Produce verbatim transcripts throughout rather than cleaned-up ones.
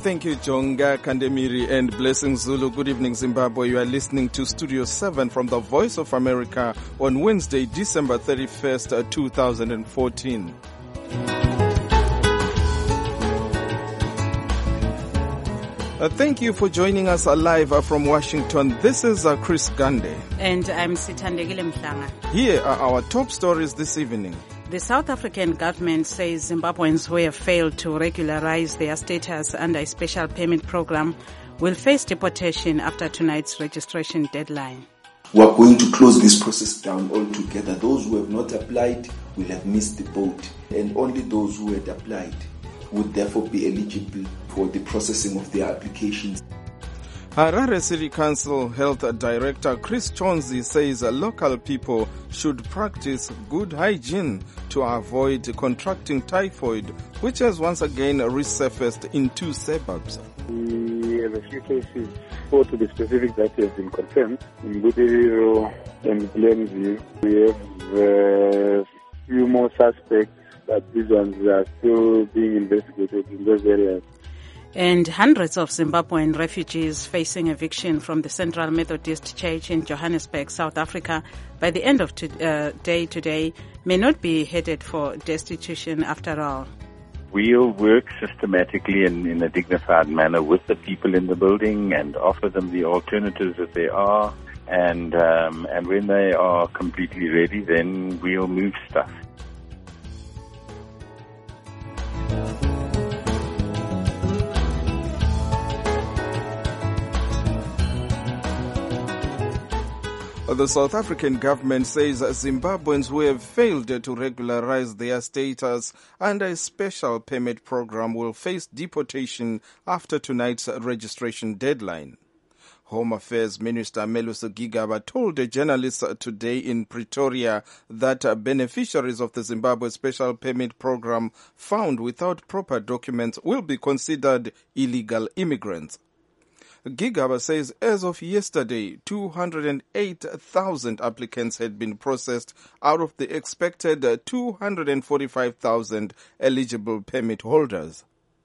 Thank you, Jonga Kandemiri and Blessing Zulu. Good evening, Zimbabwe. You are listening to Studio seven from the Voice of America on Wednesday, December thirty-first, twenty fourteen. Uh, thank you for joining us live uh, from Washington. This is uh, Chris Gande. And I'm Sithandegile Mhlanga. Here are our top stories this evening. The South African government says Zimbabweans who have failed to regularize their status under a special payment program will face deportation after tonight's registration deadline. We are going to close this process down altogether. Those who have not applied will have missed the boat, and only those who had applied would therefore be eligible for the processing of their applications. Harare City Council Health Director Chris Chonzi says local people should practice good hygiene to avoid contracting typhoid, which has once again resurfaced in two suburbs. We have a few cases, four to be specific, that have been confirmed. In Budiriro and Glenview, we have a few more suspects, but these ones are still being investigated in those areas. And hundreds of Zimbabwean refugees facing eviction from the Central Methodist Church in Johannesburg, South Africa, by the end of to, uh, day today may not be headed for destitution after all. We'll work systematically and in a dignified manner with the people in the building and offer them the alternatives that there are. And, um, and when they are completely ready, then we'll move stuff. The South African government says Zimbabweans who have failed to regularize their status under a special permit program will face deportation after tonight's registration deadline. Home Affairs Minister Melusi Gigaba told journalists today in Pretoria that beneficiaries of the Zimbabwe Special Permit Program found without proper documents will be considered illegal immigrants. Gigaba says as of yesterday, two hundred eight thousand applicants had been processed out of the expected two hundred forty-five thousand eligible permit holders.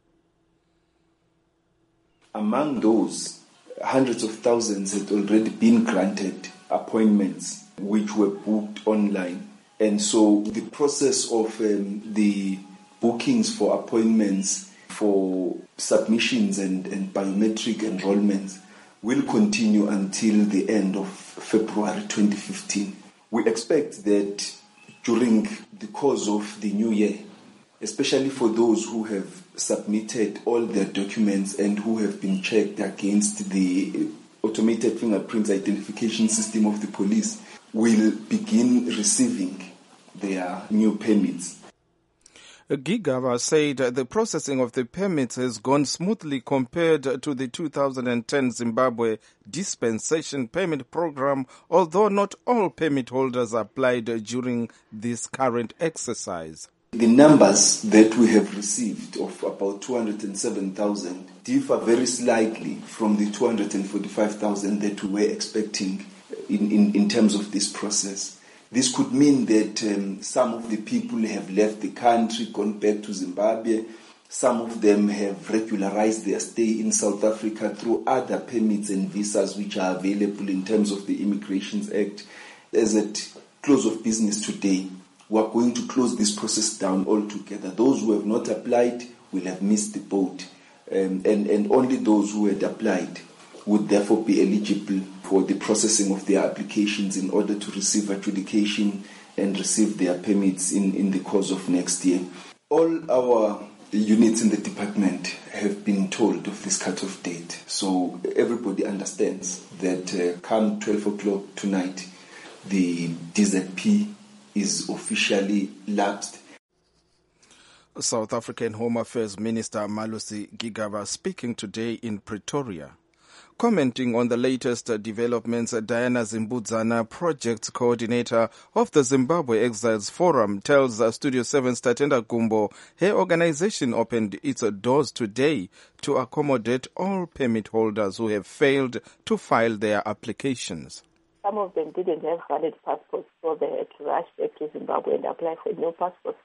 Among those, hundreds of thousands had already been granted appointments which were booked online. And so the process of um, the bookings for appointments for submissions and, and biometric enrollments will continue until the end of February twenty fifteen. We expect that during the course of the new year, especially for those who have submitted all their documents and who have been checked against the automated fingerprints identification system of the police, will begin receiving their new permits. Gigaba said the processing of the permits has gone smoothly compared to the two thousand ten Zimbabwe Dispensation Permit Program, although not all permit holders applied during this current exercise. The numbers that we have received of about two hundred seven thousand differ very slightly from the two hundred forty-five thousand that we were expecting in, in, in terms of this process. This could mean that um, some of the people have left the country, gone back to Zimbabwe. Some of them have regularized their stay in South Africa through other permits and visas which are available in terms of the Immigrations Act. As at close of business today, we are going to close this process down altogether. Those who have not applied will have missed the boat, um, and, and only those who had applied would therefore be eligible for the processing of their applications in order to receive adjudication and receive their permits in, in the course of next year. All our units in the department have been told of this cut-off date, so everybody understands that uh, come twelve o'clock tonight, the D Z P is officially lapsed. South African Home Affairs Minister Melusi Gigaba speaking today in Pretoria. Commenting on the latest developments, Diana Zimbudzana, project coordinator of the Zimbabwe Exiles Forum, tells Studio seven's Tatenda Gumbo her organization opened its doors today to accommodate all permit holders who have failed to file their applications. Some of them didn't have valid passports, so they had to rush back to Zimbabwe and apply for new passports.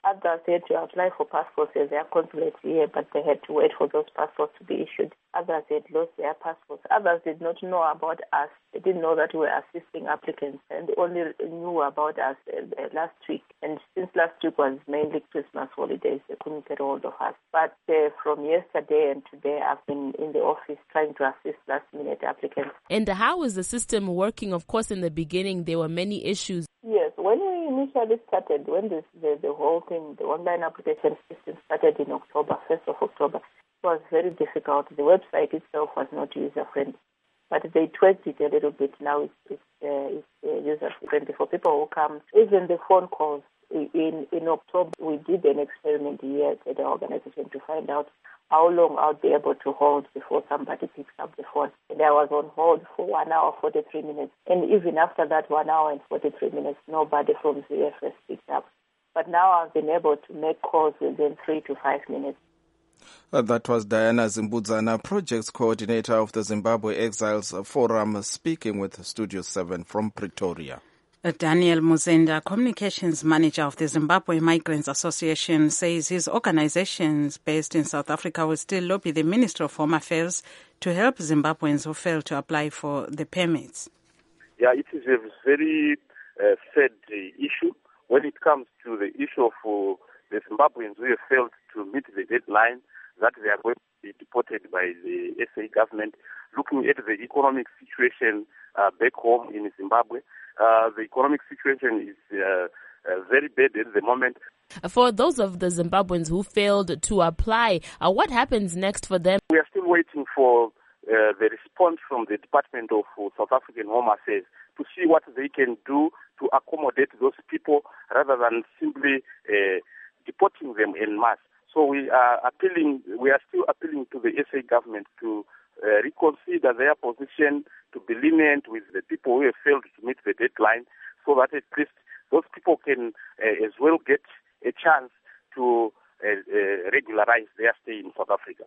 Others had to apply for passports at their consulate here, but they had to wait for those passports to be issued. Others had lost their passports. Others did not know about us. They didn't know that we were assisting applicants, and they only knew about us uh, last week. And since last week was mainly Christmas holidays, they couldn't get hold of us. But uh, from yesterday and today, I've been in the office trying to assist last-minute applicants. And how is the system working? Of course, in the beginning, there were many issues. Yes, when we initially started, when this, the, the whole thing, the online application system started in October, first of October, it was very difficult. The website itself was not user-friendly. But they tweaked it a little bit. Now it's, it's, uh, it's uh, user-friendly for people who come. Even the phone calls. In, in October, we did an experiment here at the organization to find out how long I'll be able to hold before somebody picks up the phone. And I was on hold for one hour, forty-three minutes. And even after that one hour and forty-three minutes, nobody from Z F S picked up. But now I've been able to make calls within three to five minutes. Uh, that was Diana Zimbudzana, Projects Coordinator of the Zimbabwe Exiles Forum, speaking with Studio seven from Pretoria. Daniel Muzenda, Communications Manager of the Zimbabwe Migrants Association, says his organizations based in South Africa will still lobby the Ministry of Home Affairs to help Zimbabweans who fail to apply for the permits. Yeah, it is a very uh, sad uh, issue when it comes to the issue of uh, the Zimbabweans who have failed to meet the deadline that they are going to be deported by the S A government. Looking at the economic situation uh, back home in Zimbabwe, Uh, the economic situation is uh, uh, very bad at the moment. For those of the Zimbabweans who failed to apply, uh, what happens next for them? We are still waiting for uh, the response from the Department of uh, South African Home Affairs to see what they can do to accommodate those people rather than simply uh, deporting them en masse. So we are appealing, we are still appealing to the S A government to uh, reconsider their position, to be lenient with the people who have failed to meet the deadline, so that at least those people can uh, as well get a chance to uh, uh, regularize their stay in South Africa.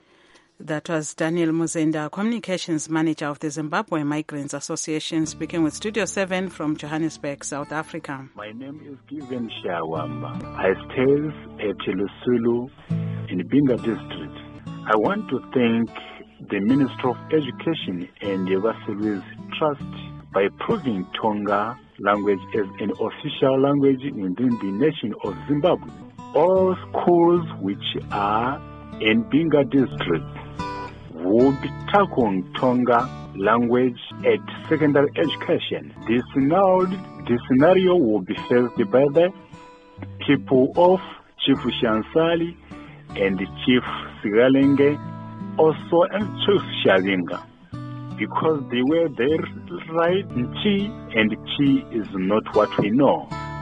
That was Daniel Muzenda, Communications Manager of the Zimbabwe Migrants Association, speaking with Studio seven from Johannesburg, South Africa. My name is Given Shawamba. I stay at Lusulu in Binga district. I want to thank the Minister of Education and the Vassili's Trust by proving Tonga language as an official language within the nation of Zimbabwe. All schools which are in Binga district will be tackling Tonga language at secondary education. This now, this scenario will be faced by the people of Chief Shansali and Chief Sigalenge, also and Chief Shalinga, because they were there right in Chi, and Chi is not what we know.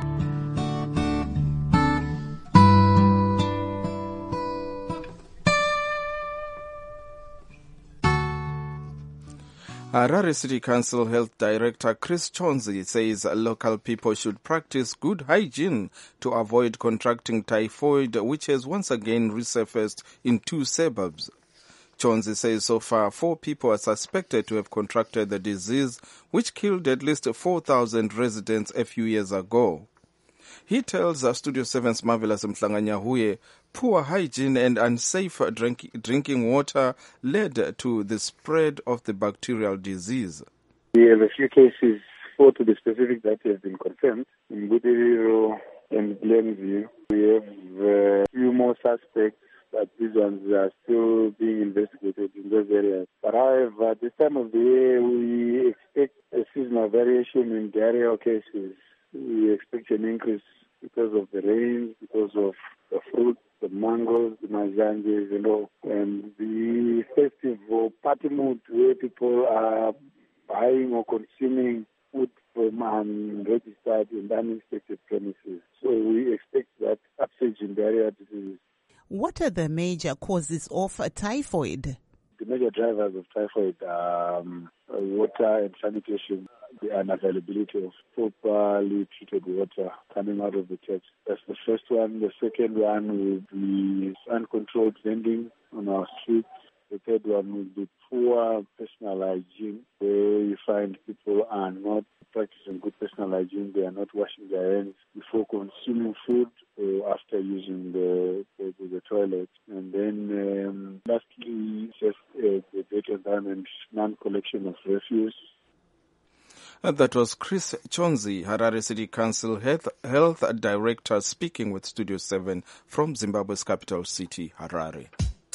Harare City Council Health Director Chris Chonzi says local people should practice good hygiene to avoid contracting typhoid, which has once again resurfaced in two suburbs. Chonzi says so far four people are suspected to have contracted the disease, which killed at least four thousand residents a few years ago. He tells uh, Studio seven's Marvelous Mhlanganyahuye poor hygiene and unsafe drink, drinking water led to the spread of the bacterial disease. We have a few cases, four to be specific, that have been confirmed. In Budiriro and Glenview, we have a uh, few more suspects, but these ones are still being investigated in those areas. But however, at this time of the year, we expect a seasonal variation in diarrheal cases. We expect an increase because of the rains, because of the fruit, the mangoes, the majanges, you know, and the festival party mood where people are buying or consuming food from unregistered and uninspected premises. So we expect that upsurge in diarrhea disease. What are the major causes of typhoid? The major drivers of typhoid are um, water and sanitation, the unavailability of properly treated water coming out of the taps. That's the first one. The second one will be uncontrolled vending on our streets. The third one will be poor personal hygiene, where you find people are not practicing good personal hygiene. They are not washing their hands before consuming food or after non-crime and non-collection of refuse. And that was Chris Chonzi, Harare City Council Health, Health Director, speaking with Studio seven from Zimbabwe's capital city, Harare.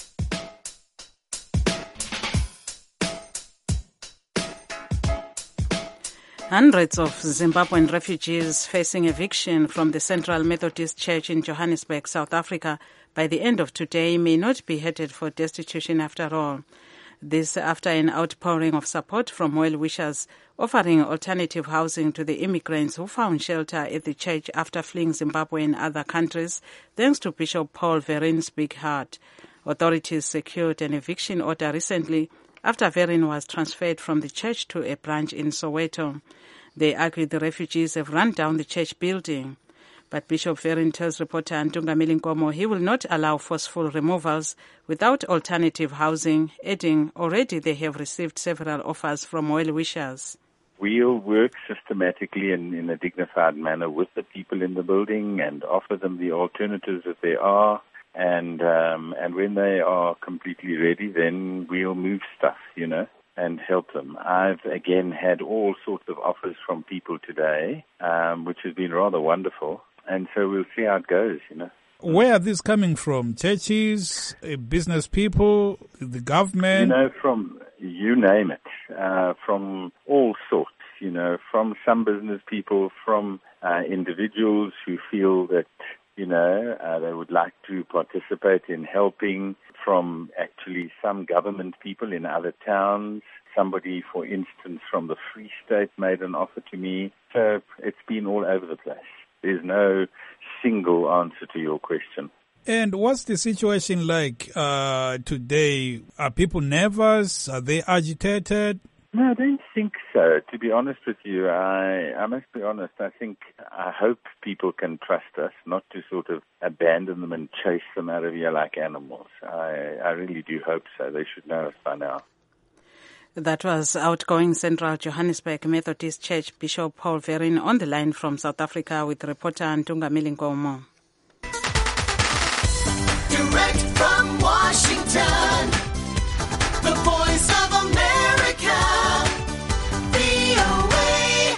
Hundreds of Zimbabwean refugees facing eviction from the Central Methodist Church in Johannesburg, South Africa, by the end of today may not be headed for destitution after all. This after an outpouring of support from well-wishers offering alternative housing to the immigrants who found shelter at the church after fleeing Zimbabwe and other countries, thanks to Bishop Paul Vereen's big heart. Authorities secured an eviction order recently after Vereen was transferred from the church to a branch in Soweto. They argue the refugees have run down the church building. But Bishop Vereen tells reporter Ntunga Milinkomo he will not allow forceful removals without alternative housing, adding already they have received several offers from well-wishers. We'll work systematically and in a dignified manner with the people in the building and offer them the alternatives that there are. And um, and when they are completely ready, then we'll move stuff, you know, and help them. I've, again, had all sorts of offers from people today, um, which has been rather wonderful. And so we'll see how it goes, you know. Where are these coming from? Churches, uh, business people, the government? You know, from, you name it, uh, from all sorts, you know, from some business people, from uh, individuals who feel that, you know, uh, they would like to participate in helping, from actually some government people in other towns. Somebody, for instance, from the Free State made an offer to me. So it's been all over the place. There's no single answer to your question. And what's the situation like uh, today? Are people nervous? Are they agitated? No, I don't think so. To be honest with you, I, I must be honest. I think, I hope people can trust us not to sort of abandon them and chase them out of here like animals. I, I really do hope so. They should know us by now. That was outgoing Central Johannesburg Methodist Church Bishop Paul Vereen on the line from South Africa with reporter Ntunga Milinkomo. Direct from Washington, the voice of America, V O A.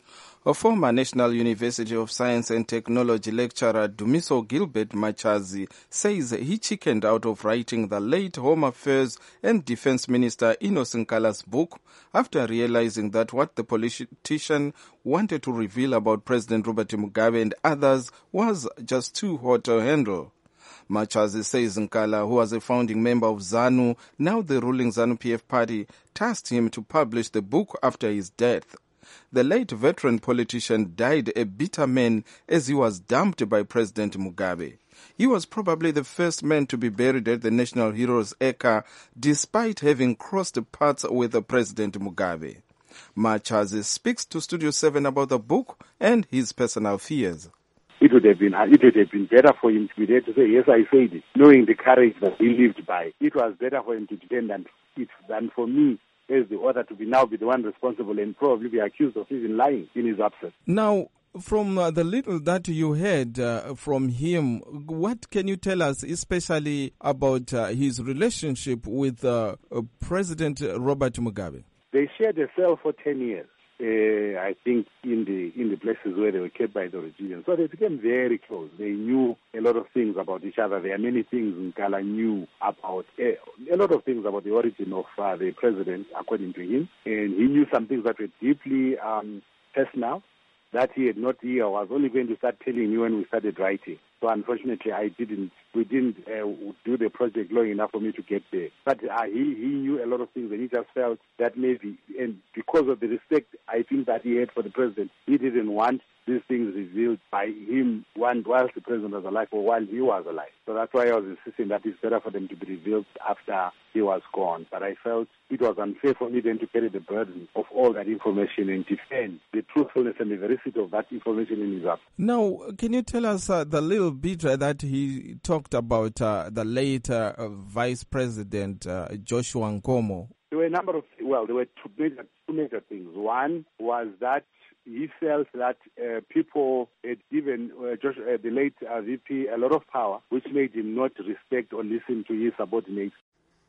A former National University of Science and Technology lecturer, Dumiso Gilbert Machazi, says he chickened out of writing the late Home Affairs and Defense Minister Enos Nkala's book after realizing that what the politician wanted to reveal about President Robert Mugabe and others was just too hot to handle. Machazi says Nkala, who was a founding member of ZANU, now the ruling ZANU-P F party, tasked him to publish the book after his death. The late veteran politician died a bitter man as he was dumped by President Mugabe. He was probably the first man to be buried at the National Heroes Eka, despite having crossed paths with President Mugabe. Machazi speaks to Studio seven about the book and his personal fears. It would have been it would have been better for him to be there to say, yes, I said it, knowing the courage that he lived by. It was better for him to defend it than for me as the author to be now be the one responsible and probably be accused of even lying in his absence. Now, from uh, the little that you heard uh, from him, what can you tell us, especially about uh, his relationship with uh, uh, President Robert Mugabe? They shared a cell for ten years. Uh, I think in the in the places where they were kept by the regime. So they became very close. They knew a lot of things about each other. There are many things Nkala knew about, uh, a lot of things about the origin of uh, the president, according to him. And he knew some things that were deeply um, personal, that he had not, he was only going to start telling me when we started writing. So unfortunately, I didn't, we didn't uh, do the project long enough for me to get there. But uh, he, he knew a lot of things, and he just felt that maybe, and because of the respect I think that he had for the president, he didn't want these things revealed by him whilst the president was alive or while he was alive. So that's why I was insisting that it's better for them to be revealed after he was gone. But I felt it was unfair for me then to carry the burden of all that information and defend the truthfulness and the veracity of that information in his absence. Now, can you tell us uh, the little bit uh, that he talked about uh, the late uh, Vice President uh, Joshua Nkomo? There were a number of, well, there were two major, two major things. One was that he felt that uh, people had given uh, Josh, uh, the late uh, V P a lot of power, which made him not respect or listen to his subordinates.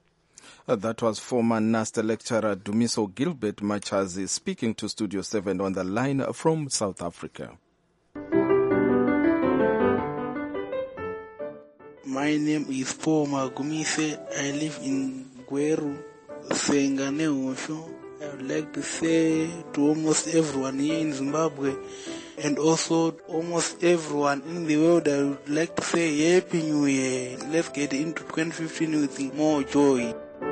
Uh, that was former NASTA lecturer Dumiso Gilbert Machazi speaking to Studio seven on the line from South Africa. My name is Paul Magumise. I live in Gweru, Senganeosho. I would like to say to almost everyone here in Zimbabwe and also almost everyone in the world, I would like to say Happy New Year. Let's get into twenty fifteen with more joy.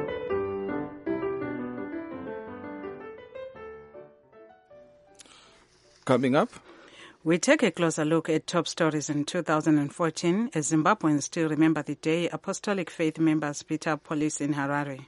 Coming up, we take a closer look at top stories in two thousand fourteen as Zimbabweans still remember the day Apostolic Faith members beat up police in Harare.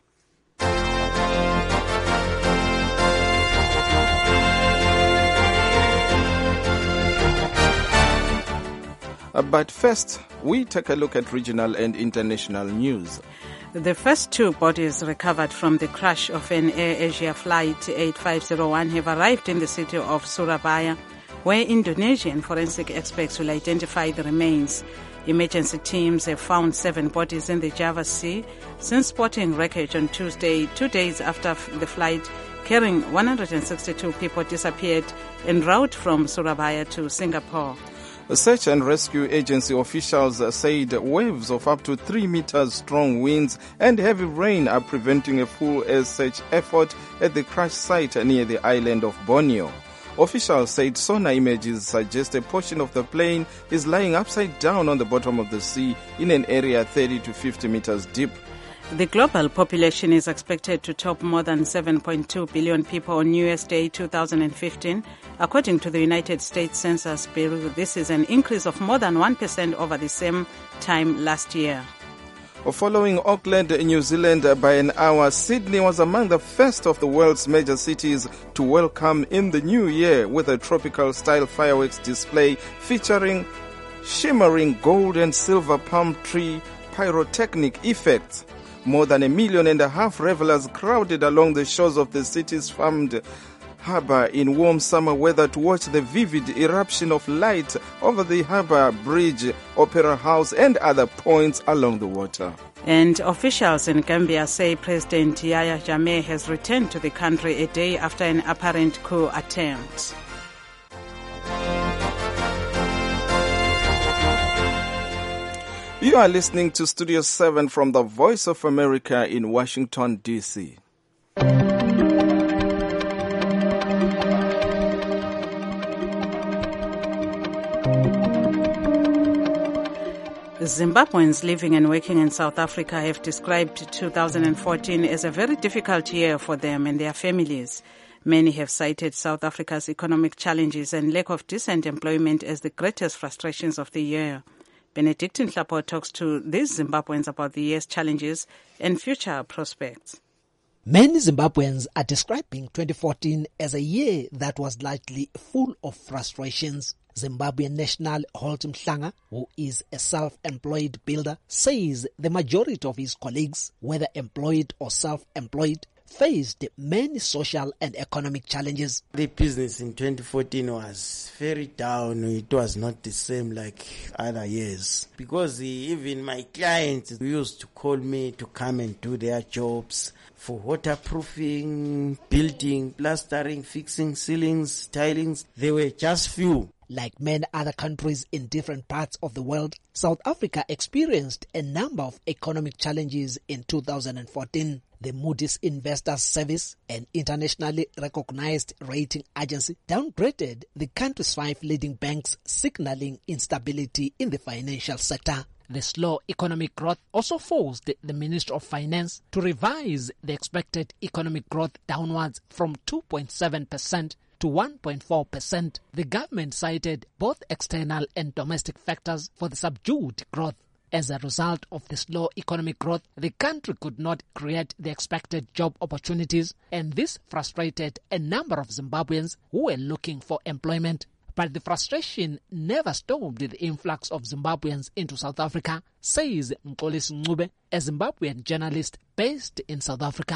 Uh, but first, we take a look at regional and international news. The first two bodies recovered from the crash of an Air Asia flight eight five zero one have arrived in the city of Surabaya, where Indonesian forensic experts will identify the remains. Emergency teams have found seven bodies in the Java Sea since spotting wreckage on Tuesday, two days after the flight carrying one hundred sixty-two people disappeared en route from Surabaya to Singapore. Search and rescue agency officials said waves of up to three meters strong winds and heavy rain are preventing a full air search effort at the crash site near the island of Borneo. Officials said sonar images suggest a portion of the plane is lying upside down on the bottom of the sea in an area thirty to fifty meters deep. The global population is expected to top more than seven point two billion people on New Year's Day two thousand fifteen, according to the United States Census Bureau. This is an increase of more than one percent over the same time last year. Following Auckland, New Zealand by an hour, Sydney was among the first of the world's major cities to welcome in the new year with a tropical-style fireworks display featuring shimmering gold and silver palm tree pyrotechnic effects. More than a million and a half revelers crowded along the shores of the city's famed harbour in warm summer weather to watch the vivid eruption of light over the harbour bridge, Opera House and other points along the water. And officials in Gambia say President Yahya Jammeh has returned to the country a day after an apparent coup attempt. You are listening to Studio seven from the Voice of America in Washington, D C. Zimbabweans living and working in South Africa have described two thousand fourteen as a very difficult year for them and their families. Many have cited South Africa's economic challenges and lack of decent employment as the greatest frustrations of the year. Benedictine Hlapo talks to these Zimbabweans about the year's challenges and future prospects. Many Zimbabweans are describing twenty fourteen as a year that was likely full of frustrations. Zimbabwean national Holt Mhlanga, who is a self-employed builder, says the majority of his colleagues, whether employed or self-employed, faced many social and economic challenges. The business in twenty fourteen was very down. It was not the same like other years because even my clients used to call me to come and do their jobs for waterproofing, building, plastering, fixing ceilings, tilings. They were just few. Like many other countries in different parts of the world, South Africa experienced a number of economic challenges in two thousand fourteen. The Moody's Investors Service, an internationally recognized rating agency, downgraded the country's five leading banks, signaling instability in the financial sector. The slow economic growth also forced the Ministry of Finance to revise the expected economic growth downwards from two point seven percent to one point four percent. The government cited both external and domestic factors for the subdued growth. As a result of the slow economic growth, the country could not create the expected job opportunities, and this frustrated a number of Zimbabweans who were looking for employment. But the frustration never stopped the influx of Zimbabweans into South Africa, says Mxolisi Ncube, a Zimbabwean journalist based in South Africa.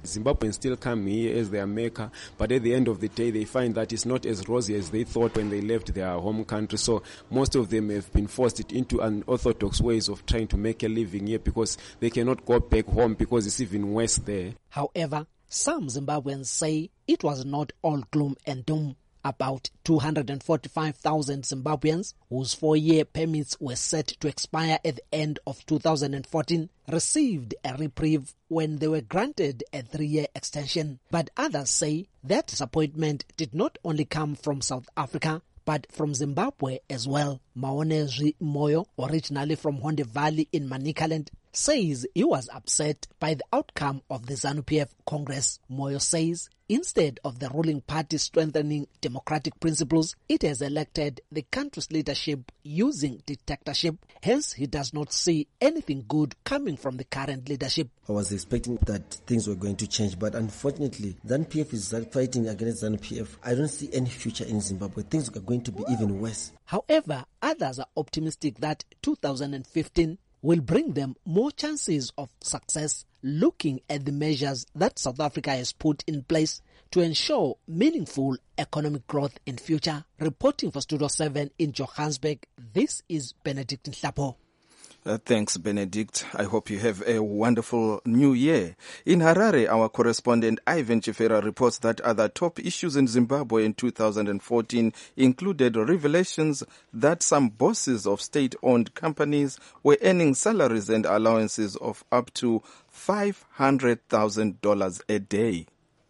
Zimbabweans still come here as their maker, but at the end of the day, they find that it's not as rosy as they thought when they left their home country. So most of them have been forced into unorthodox ways of trying to make a living here because they cannot go back home because it's even worse there. However, some Zimbabweans say it was not all gloom and doom. About two hundred forty-five thousand Zimbabweans, whose four-year permits were set to expire at the end of two thousand fourteen, received a reprieve when they were granted a three-year extension. But others say that disappointment did not only come from South Africa, but from Zimbabwe as well. Maonezwi Moyo, originally from Honde Valley in Manicaland, says he was upset by the outcome of the ZANU-P F Congress. Moyo says instead of the ruling party strengthening democratic principles, it has elected the country's leadership using dictatorship. Hence, he does not see anything good coming from the current leadership. I was expecting that things were going to change, but unfortunately, ZANU-P F is fighting against ZANU-P F. I don't see any future in Zimbabwe. Things are going to be even worse. However, others are optimistic that two thousand fifteen will bring them more chances of success, looking at the measures that South Africa has put in place to ensure meaningful economic growth in future. Reporting for Studio seven in Johannesburg, this is Benedict Nhlapo. Uh, thanks, Benedict. I hope you have a wonderful new year. In Harare, our correspondent Ivan Chifera reports that other top issues in Zimbabwe in two thousand fourteen included revelations that some bosses of state-owned companies were earning salaries and allowances of up to five hundred thousand dollars a day.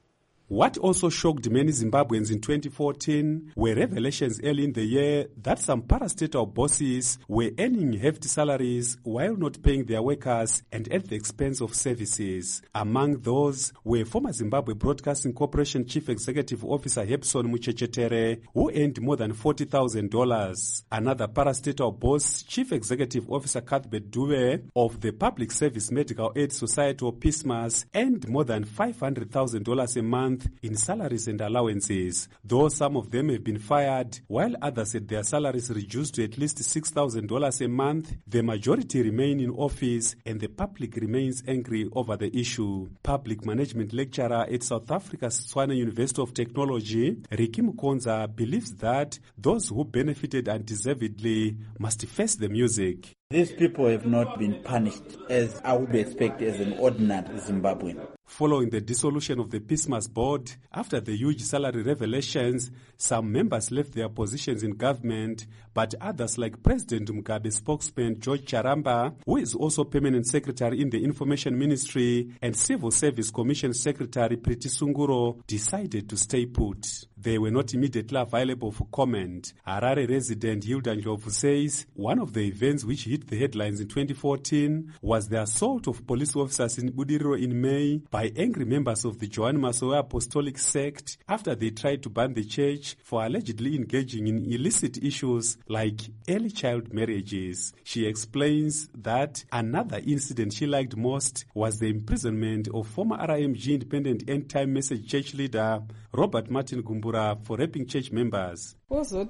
What also shocked many Zimbabweans in twenty fourteen were revelations early in the year that some parastatal bosses were earning hefty salaries while not paying their workers and at the expense of services. Among those were former Zimbabwe Broadcasting Corporation Chief Executive Officer Hepson Muchechetere, who earned more than forty thousand dollars. Another parastatal boss, Chief Executive Officer Cuthbert Dube of the Public Service Medical Aid Society or PISMAS, earned more than five hundred thousand dollars a month in salaries and allowances. Though some of them have been fired, while others had their salaries reduced to at least six thousand dollars a month, the majority remain in office and the public remains angry over the issue. Public management lecturer at South Africa's Tshwane University of Technology, Ricky Mukonza, believes that those who benefited undeservedly must face the music. These people have not been punished as I would expect as an ordinary Zimbabwean. Following the dissolution of the PISMAS board, after the huge salary revelations, some members left their positions in government, but others like President Mugabe's spokesman George Charamba, who is also permanent secretary in the Information Ministry, and Civil Service Commission Secretary Priti Sunguro decided to stay put. They were not immediately available for comment. Harare resident Hilda Ndlovu says one of the events which hit the headlines in twenty fourteen was the assault of police officers in Budiriro in May by angry members of the Joan Masowe Apostolic sect after they tried to ban the church for allegedly engaging in illicit issues like early child marriages. She explains that another incident she liked most was the imprisonment of former R I M G Independent End Time Message church leader Robert Martin Gumbura for raping church members. One thing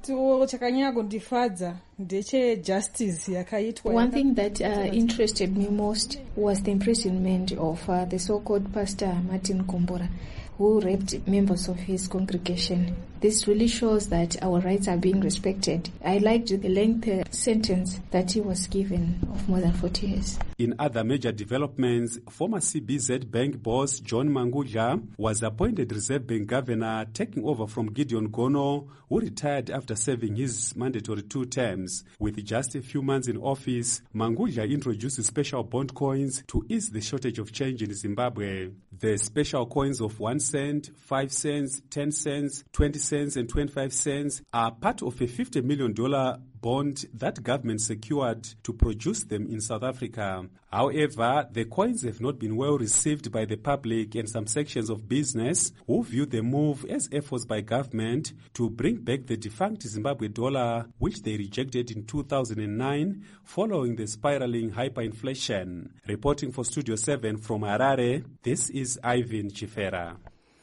that uh, interested me most was the imprisonment of uh, the so-called Pastor Martin Gumbura, who raped members of his congregation. This really shows that our rights are being respected. I liked the lengthy sentence that he was given of more than forty years. In other major developments, former C B Z Bank boss John Mangudla was appointed Reserve Bank governor, taking over from Gideon Gono, who retired after serving his mandatory two terms. With just a few months in office, Mangudla introduced special bond coins to ease the shortage of change in Zimbabwe. The special coins of one cent, five cents, ten cents, twenty cents, and twenty-five cents are part of a fifty million dollars bond that government secured to produce them in South Africa. However, the coins have not been well received by the public and some sections of business who view the move as efforts by government to bring back the defunct Zimbabwe dollar, which they rejected in two thousand nine following the spiraling hyperinflation. Reporting for Studio seven from Harare, this is Ivan Chifera.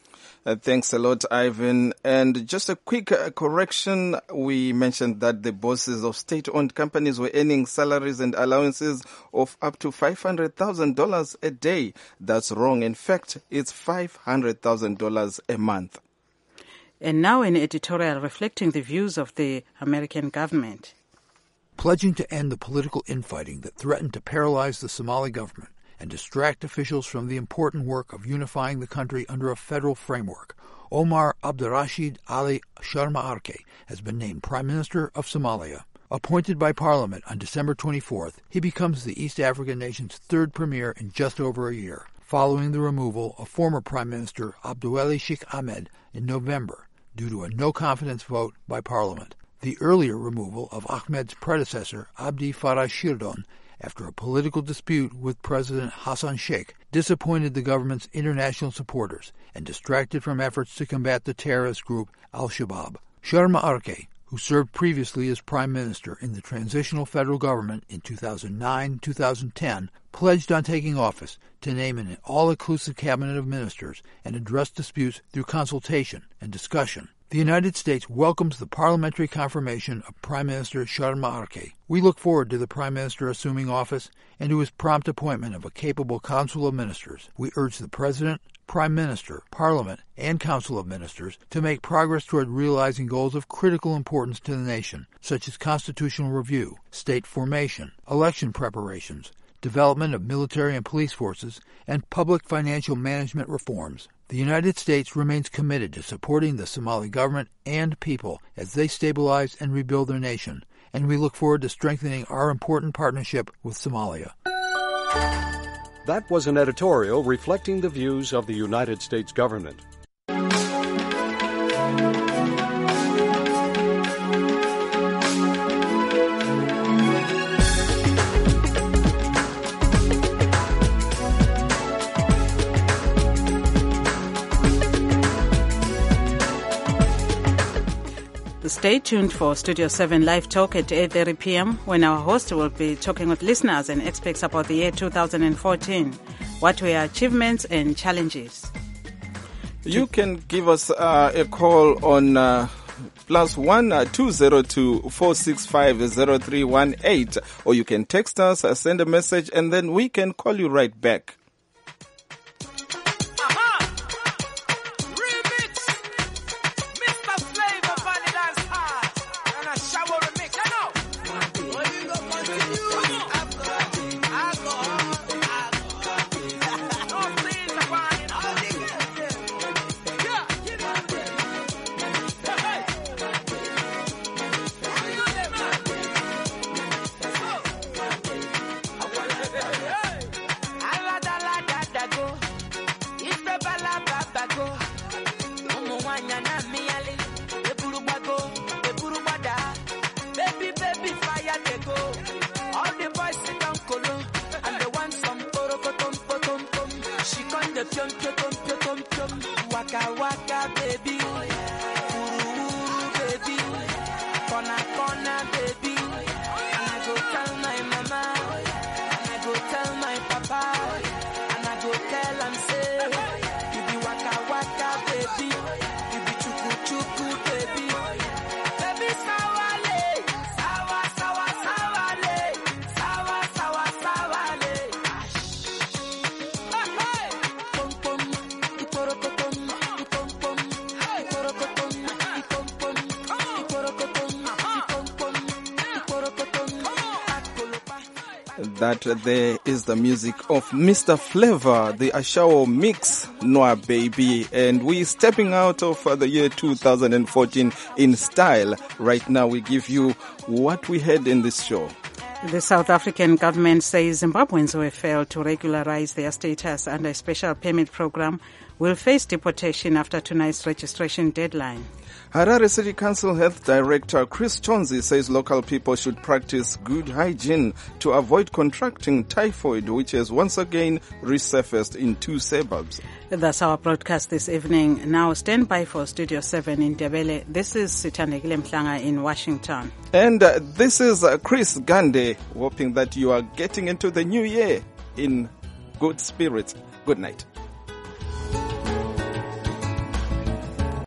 Uh, thanks a lot, Ivan. And just a quick uh, correction. We mentioned that the bosses of state-owned companies were earning salaries and allowances of up to five hundred thousand dollars a day. That's wrong. In fact, it's five hundred thousand dollars a month. And now an editorial reflecting the views of the American government. Pledging to end the political infighting that threatened to paralyze the Somali government and distract officials from the important work of unifying the country under a federal framework, Omar Abdirashid Ali Sharma Arke has been named Prime Minister of Somalia. Appointed by Parliament on December twenty-fourth, he becomes the East African nation's third premier in just over a year, following the removal of former Prime Minister Abduweli Sheikh Ahmed in November due to a no-confidence vote by Parliament. The earlier removal of Ahmed's predecessor, Abdi Farah Shirdon, after a political dispute with President Hassan Sheikh, disappointed the government's international supporters and distracted from efforts to combat the terrorist group Al-Shabaab. Sharma Arke, who served previously as Prime Minister in the transitional federal government in two thousand nine to two thousand ten, pledged on taking office to name an all-inclusive cabinet of ministers and address disputes through consultation and discussion. The United States welcomes the parliamentary confirmation of Prime Minister Sharma Arke. We look forward to the Prime Minister assuming office and to his prompt appointment of a capable Council of Ministers. We urge the President, Prime Minister, Parliament, and Council of Ministers to make progress toward realizing goals of critical importance to the nation, such as constitutional review, state formation, election preparations, development of military and police forces, and public financial management reforms. The United States remains committed to supporting the Somali government and people as they stabilize and rebuild their nation, and we look forward to strengthening our important partnership with Somalia. That was an editorial reflecting the views of the United States government. Stay tuned for Studio seven Live Talk at eight thirty p.m. when our host will be talking with listeners and experts about the year two thousand fourteen. What were our achievements and challenges? You can give us uh, a call on uh, plus one uh, two zero two four six five zero three one eight, or you can text us, uh, send a message, and then we can call you right back. Waka waka baby, ooh baby, corner corner baby, and I go tell my mama, and I go tell my papa, and I go tell am say, you be waka waka baby, you be chuku chuku baby, baby sawale, sawa sawa sawale, sawa sawa sawale, hey hey, pom pom, iporoko. That there is the music of Mister Flavor, the Ashawo mix, Noah Baby, and we stepping out of uh, the year two thousand fourteen in style. Right now we give you what we had in this show. The South African government says Zimbabweans who have failed to regularize their status under a special permit program will face deportation after tonight's registration deadline. Harare City Council Health Director Chris Chonzi says local people should practice good hygiene to avoid contracting typhoid, which has once again resurfaced in two suburbs. That's our broadcast this evening. Now stand by for Studio seven in Ndebele. This is Sithandekile Mhlanga in Washington. And uh, this is uh, Chris Gande, hoping that you are getting into the new year in good spirits. Good night.